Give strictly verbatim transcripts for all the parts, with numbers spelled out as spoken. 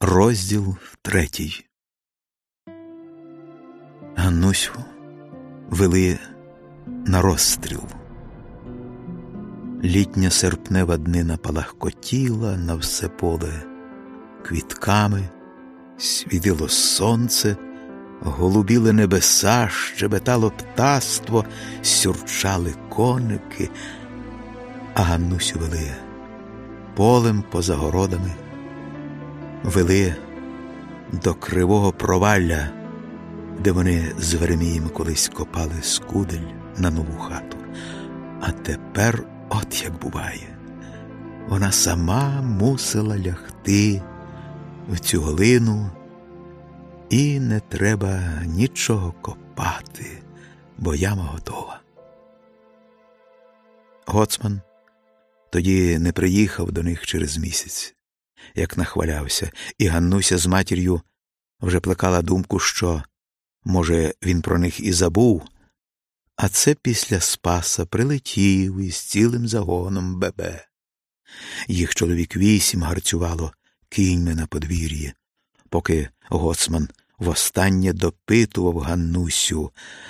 Розділ третій. Ганнусю вели на розстріл. Літня серпнева днина палахкотіла на все поле квітками, світило сонце, голубіли небеса, щебетало птаство, сюрчали коники, а Ганнусю вели полем поза городами, вели до кривого провалля, де вони з Веремієм колись копали скудель на нову хату. А тепер от як буває. Вона сама мусила лягти в цю глину, і не треба нічого копати, бо яма готова. Гоцман тоді не приїхав до них через місяць, як нахвалявся, і Ганнуся з матір'ю вже плекала думку, що, може, він про них і забув, а це після Спаса прилетів із цілим загоном бебе. Їх чоловік вісім гарцювало кіньми на подвір'ї, поки Гоцман востаннє допитував Ганнусю: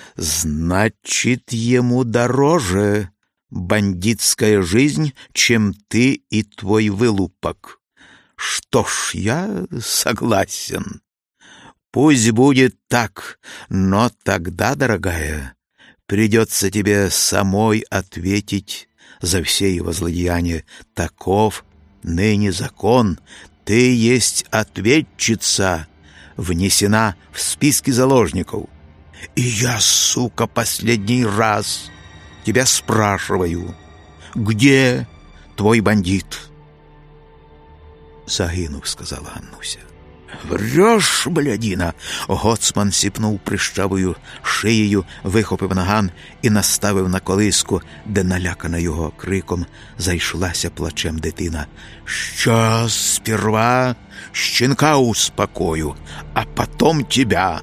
«Значит, ему дороже бандитская жизнь, чем ты и твой вылупок. Что ж, я согласен. Пусть будет так, но тогда, дорогая, придется тебе самой ответить за все его злодеяния. Таков ныне закон. Ты есть ответчица, внесена в списки заложников. И я, сука, последний раз тебя спрашиваю, где твой бандит?» «Загинув», — сказала Ганнуся. «Врешь, блядіна!» Гоцман сіпнув прищавою шиєю, вихопив наган і наставив на колиску, де налякана його криком зайшлася плачем дитина. «Щас сперва щенка успокою, а потом тебя!»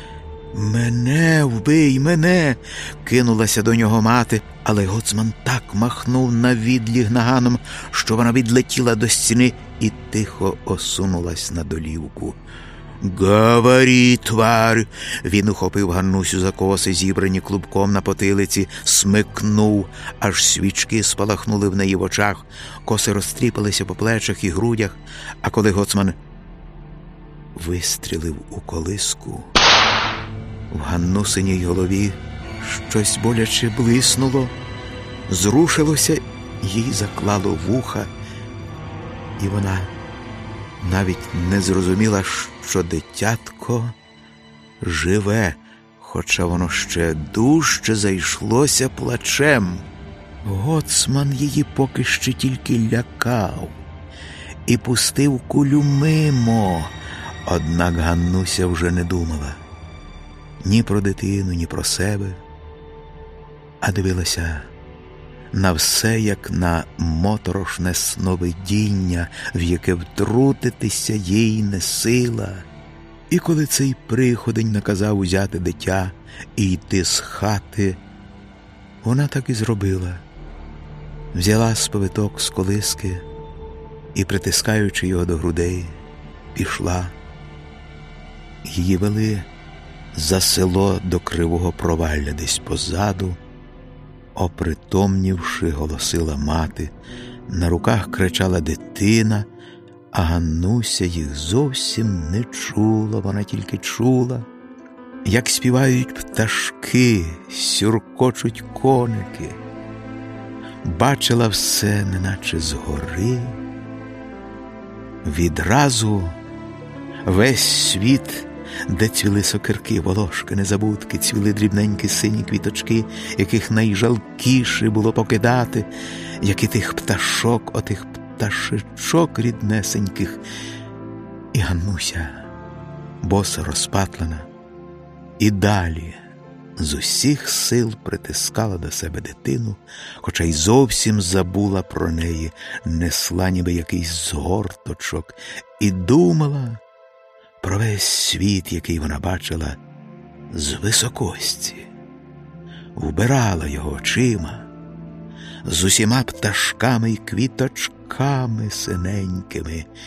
«Мене вбий, мене!» — кинулася до нього мати, але Гоцман так махнув на відліг наганом, що вона відлетіла до стіни і тихо осунулась на долівку. «Говори, тварь!» Він ухопив Ганнусю за коси, зібрані клубком на потилиці, смикнув, аж свічки спалахнули в неї в очах, коси розтріпалися по плечах і грудях, а коли Гоцман вистрілив у колиску, в Ганнусиній голові щось боляче блиснуло, зрушилося, їй заклало вуха, і вона навіть не зрозуміла, що дитятко живе, хоча воно ще дужче зайшлося плачем. Гоцман її поки що тільки лякав і пустив кулю мимо, однак Ганнуся вже не думала ні про дитину, ні про себе, а дивилася на все, як на моторошне сновидіння, в яке втрутитися їй не сила. І коли цей приходень наказав узяти дитя і йти з хати, вона так і зробила. Взяла сповиток з колиски і, притискаючи його до грудей, пішла. Її вели за село до кривого провалля десь позаду. Опритомнівши, голосила мати, на руках кричала дитина, а Ганнуся їх зовсім не чула, вона тільки чула, як співають пташки, сюркочуть коники. Бачила все, неначе згори. Відразу весь світ, де цвіли сокирки, волошки, незабудки, цвіли дрібненькі сині квіточки, яких найжалкіше було покидати, як і тих пташок, отих пташечок ріднесеньких. І Ганнуся, боса розпатлена, і далі з усіх сил притискала до себе дитину, хоча й зовсім забула про неї, несла ніби якийсь згорточок і думала про весь світ, який вона бачила з високості, вбирала його очима, з усіма пташками й квіточками синенькими,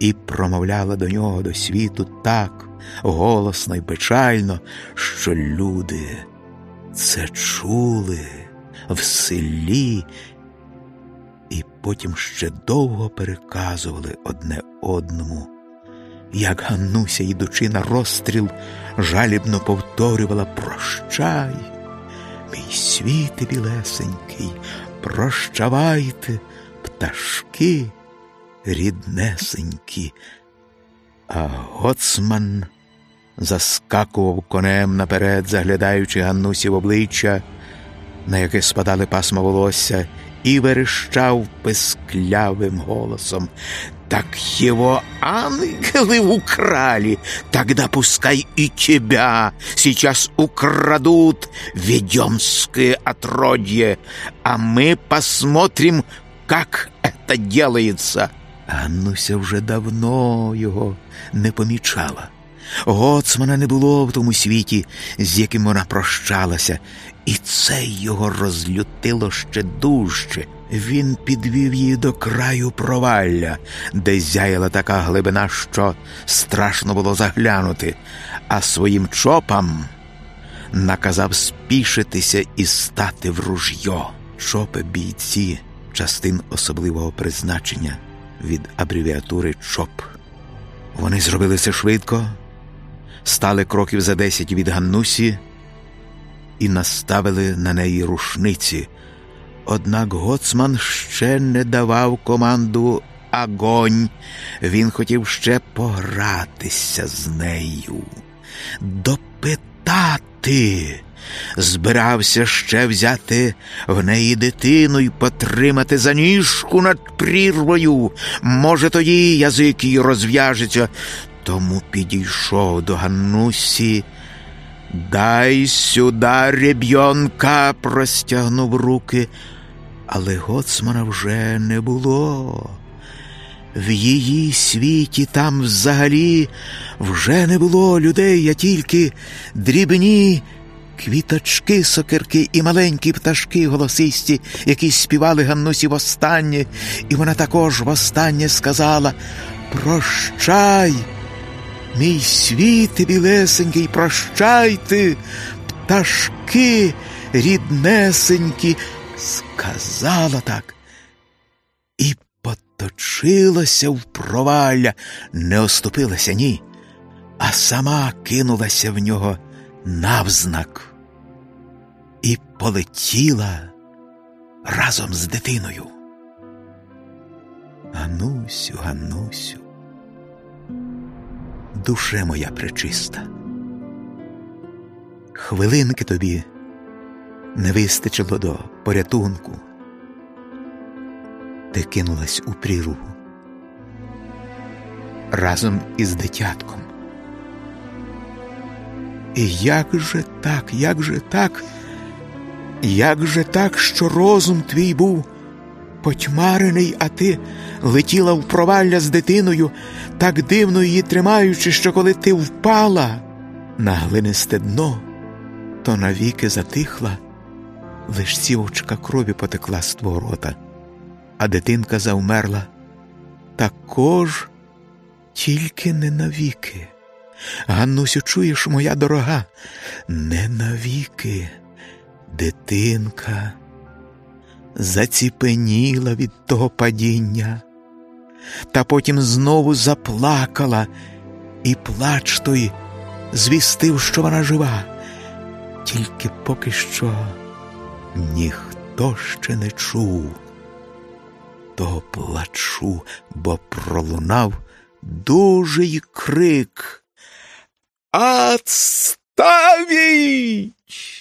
і промовляла до нього, до світу, так голосно й печально, що люди це чули в селі і потім ще довго переказували одне одному, як Ганнуся, йдучи на розстріл, жалібно повторювала: «Прощай, мій світе білесенький, прощавайте, пташки ріднесенькі». А гоцман заскакував конем наперед, заглядаючи Ганнусі в обличчя, на яке спадали пасма волосся, і верещав писклявим голосом: «Так его ангелы украли, тогда пускай и тебя сейчас украдут, ведьмское отродье, а мы посмотрим, как это делается». Ганнуся вже давно його не помічала. Гоцмана не було в тому світі, з яким вона прощалася, і це його розлютило ще дужче. Він підвів її до краю провалля, де зяяла така глибина, що страшно було заглянути, а своїм чопам наказав спішитися і стати в ружьо. Чопи – бійці частин особливого призначення від абревіатури ЧОП. Вони зробили це швидко, стали кроків за десять від Ганнусі і наставили на неї рушниці. Однак гоцман ще не давав команду «Огонь». Він хотів ще погратися з нею, допитати. Збирався ще взяти в неї дитину й потримати за ніжку над прірвою. Може, тоді язик її розв'яжеться. Тому підійшов до Ганнусі. «Дай сюди ребьонка!» – простягнув руки. Але гоцмана вже не було. В її світі там взагалі вже не було людей, а тільки дрібні квіточки, сокирки і маленькі пташки голосисті, які співали Ганнусі востаннє, і вона також востаннє сказала: «Прощай, мій світе білесенький, прощайте, пташки ріднесенькі». Сказала так і поточилася в провалля, не оступилася, ні, а сама кинулася в нього навзнак і полетіла разом з дитиною. Ганнусю, Ганнусю, душе моя пречиста, хвилинки тобі не вистачило до порятунку. Ти кинулась у прірву разом із дитятком. І як же так, як же так, як же так, що розум твій був потьмарений, а ти летіла в провалля з дитиною, так дивно її тримаючи, що коли ти впала на глинисте дно, то навіки затихла, лиш цівочка крові потекла з твого рота, а дитинка завмерла також, тільки не навіки. Ганнусю, чуєш, моя дорога, не навіки. Дитинка заціпеніла від того падіння, та потім знову заплакала, і плач той звістив, що вона жива. Тільки поки що ніхто ще не чув того плачу, бо пролунав дужий крик: «Отставить!